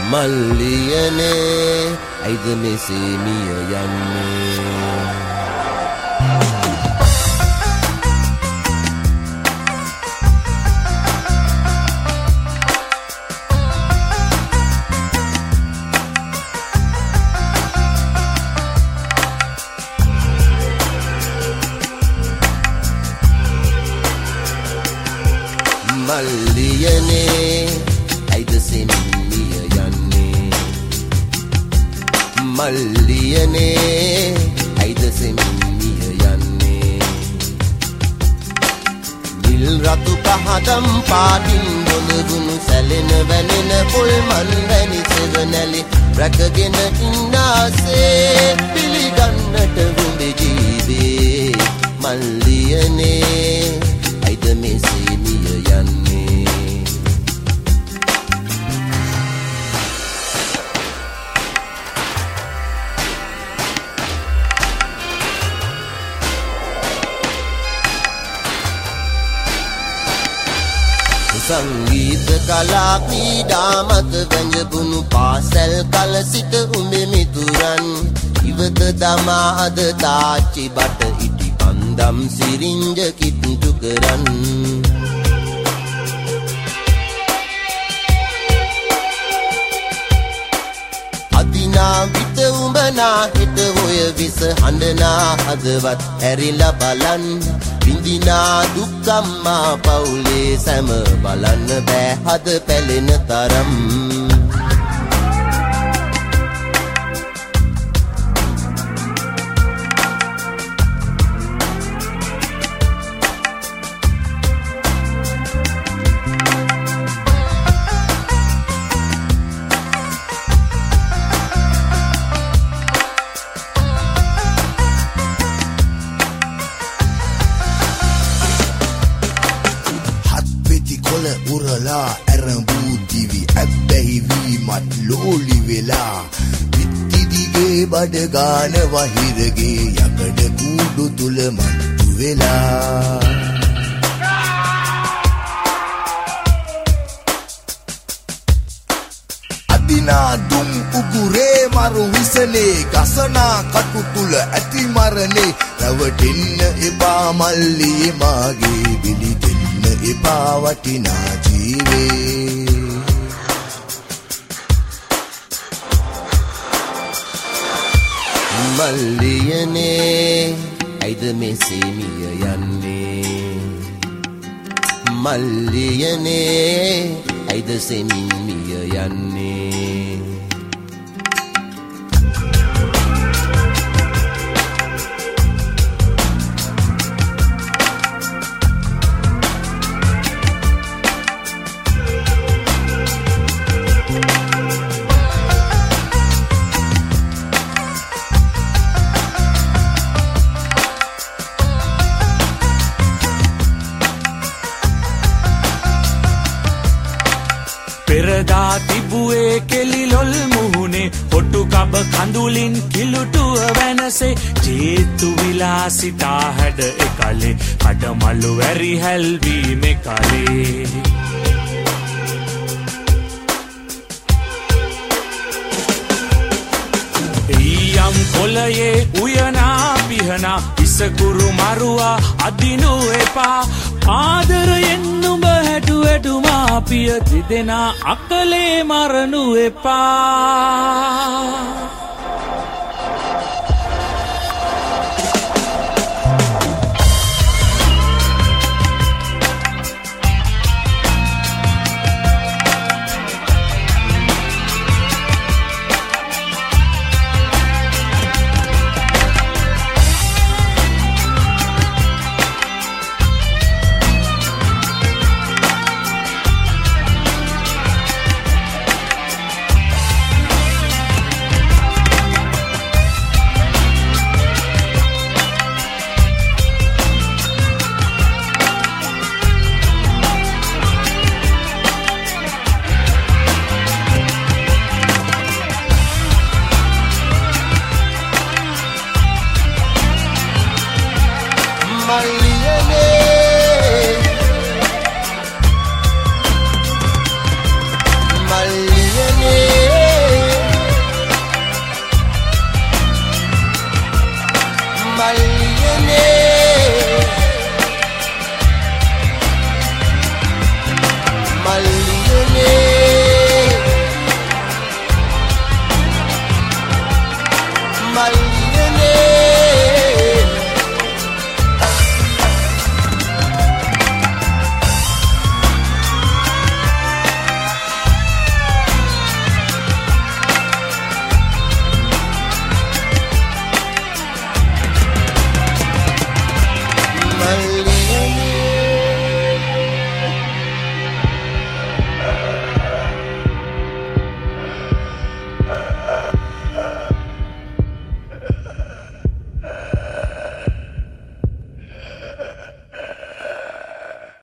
මල්ලියනේ ඇයිද මෙසේ මිය යන්නේ මල්ලියනේ ඇයිද සෙමිය යන්නේ මල්ලියනේ ඇයිද සෙමිය යන්නේ නිල් රතු පහදම් පාටින් බොඳගුණු සැලෙන වැනෙන පොල්මන් වැනි සෙවණැලි රැකගෙන ඉන්නාසේ පිළිගන්නට වුඹේ ජීවේ මල්ලියනේ ඇයිද මෙසේ මිය යන්නේ සංගීත කලා ක්‍රීඩා මත වැංජබුණු පාසැල් කල සිට උඹේ මිතුරන් ඉවත දමා අද තාච්චි බට ඉටි පන්දම් සිරිංජ කිට්ටු කරන් අදිනා විත උඹනා හිට හොය විස හඬනා හදවත් ඇරිලා බලන් විඳිනා දුක්කම්මා පවුලේ සැම බලන්න බෑ හද පැලෙන තරම් උරලා ඇරඹූ දිවි ඇබ්බැහි වීමත් ලෝලි වෙලා පිත්ති දිගේ බඩ ගාන වහිරගේ යකඩ කූඩු තුල මත්තු වෙලා අදිනා දුම් උගුරේ මරු විසනේ ගසනා කටු තුල ඇති මරනේ රවටින්න එපා මල්ලි මාගේ බිලි එපා වටිනා ජීවේ මල්ලියනේ ඇයිද මෙසේ මිය යන්නේ මල්ලියනේ ඇයිද සෙමින් මිය යන්නේ පෙරදා තිබුවේ කෙලිලොල් මුහුණේ හොටු කබ කඳුලින් කිලුටුව වෙනසේ ජේතු විලාසිතා හැඩ එකලේ කඩමලු වැරි හැල්වීමේ කලේ ඊයම් කොලයේ උයනා පිහනා ඉසකුරු මරුවා අදිනු එපා ආදරයෙන් නුඹ හැටුවැටු මාපිය තිදෙනා අකලේ මරනු එපා මල්ලියනේ මල්ලි